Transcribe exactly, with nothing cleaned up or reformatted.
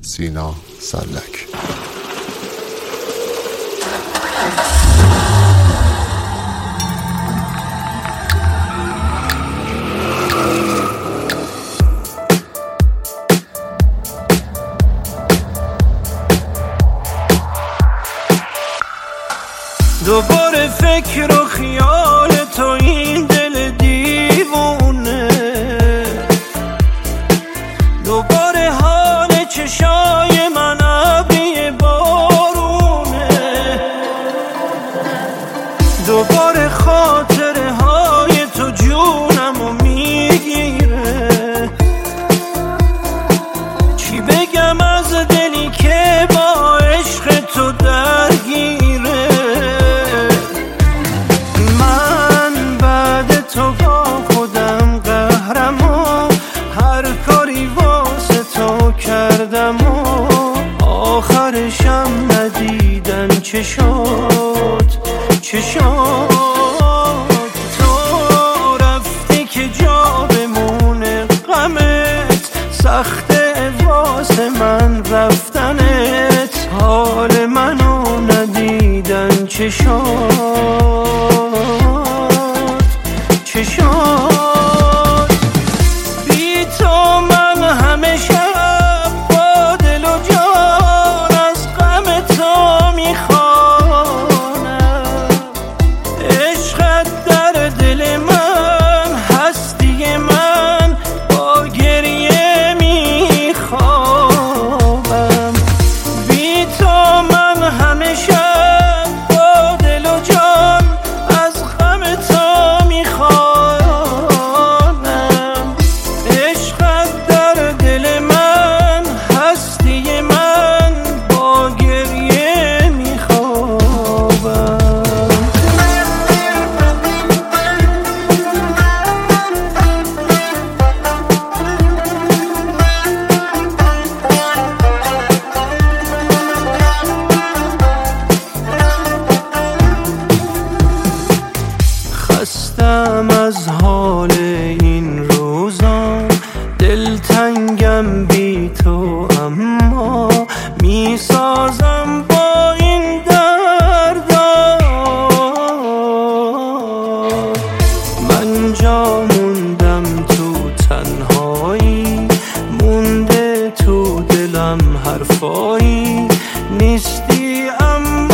سینا سلک. دوباره فکر و خیال تو این دل دیوونه، دوباره حال چشای من ابری بارونه، دوباره خاطره های تو جونمو میگیره. چی بگم از دلی که با عشق تو درگیره. تو با خودم قهرم و هر کاری واسه تو کردم و آخرشم ندیدن چه شد چه شد. تو رفتی که جا بمونه غمت، سخته واسه من رفتنت، حال منو ندیدن چه شد چه شد. بی تو من همه شب با دل و جان از غم تو میخوانم. عشقت در دل من، هستی من با گریه میخوابم. بی تو من همه شب با دل و جان از غم تو خستم از حال این روزا، دلتنگم بی تو، اما میسازم با این دردا. من جا موندم تو تنهایی، مونده تو دلم حرفایی نیستی اما